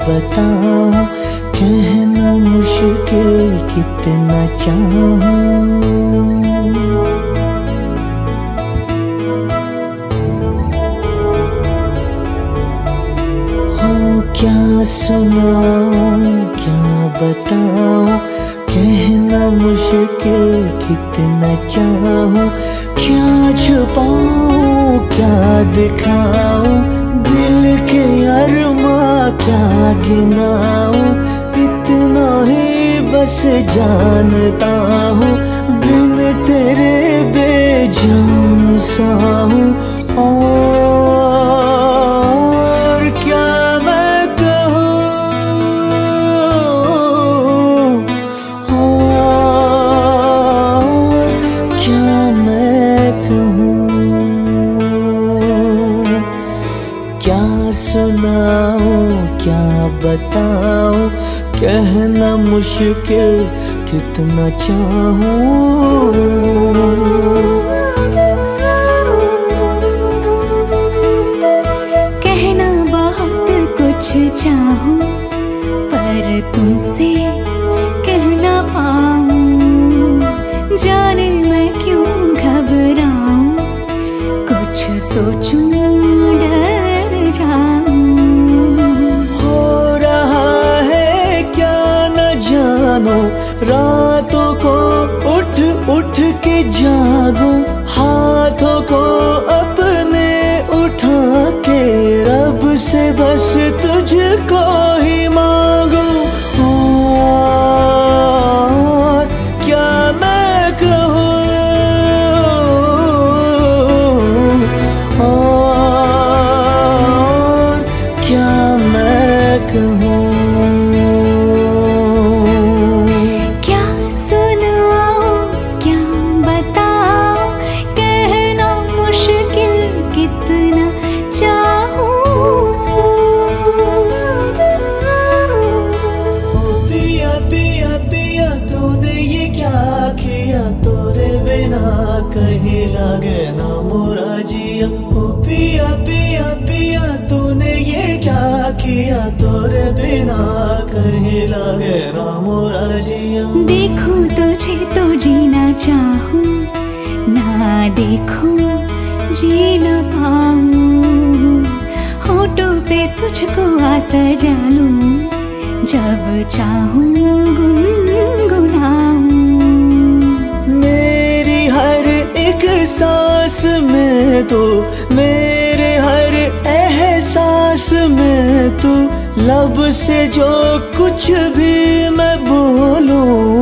बताऊं, कहना मुश्किल कितना चाहूं। क्या सुनाऊं, क्या बताऊं, कहना मुश्किल कितना चाहूं। क्या छुपाऊं, क्या दिखाऊं, दिल के अरमां क्या गिनाऊं। इतना ही बस जानता हूँ, बिन तेरे बेजान सा हूँ। और क्या मैं कहूँ, और क्या मैं कहूँ। क्या सुनाऊं, क्या बताऊं, कहना मुश्किल कितना चाहूं। कहना बहुत कुछ चाहूं, पर तुमसे कह ना पाऊं। जाने मैं क्यों घबराऊं, कुछ सोचूं डर जाऊं। हो रहा है क्या न जानो, रातों को उठ उठ के जागूं। हाथों को अपने उठा के रब से बस तुझको ही मांगूं। और क्या मैं कहूँ, और क्या मैं कहूँ। क्या सुनाऊं, क्या बताऊं, कहना मुश्किल कितना चाहूं। पिया पिया पिया तूने ये क्या किया, तोरे बिना कहीं लागे ना मोरा जिया। ओ पिया पिया पिया तूने ये क्या किया, तोरे बिना कहीं लागे ना मोरा जिया। देखूं तुझे तो जीना चाहूं, ना देखूं जी न पाऊं। होठों पे तुझको आ सजा लूं, जब चाहूं गुनगुनाऊं। मेरी हर एक सांस में तू, मेरे हर एहसास में तू। लब से जो कुछ भी मैं बोलूं,